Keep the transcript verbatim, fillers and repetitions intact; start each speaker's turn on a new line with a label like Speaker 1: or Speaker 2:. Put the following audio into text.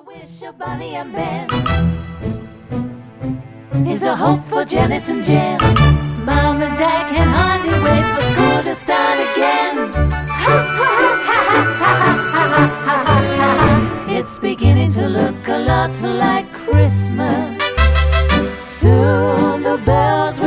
Speaker 1: wish of Bonnie and Ben is a hope for Janice and Jen. Mom and Dad can hardly wait for school to start again. It's beginning to look a lot like Christmas. Soon the bells will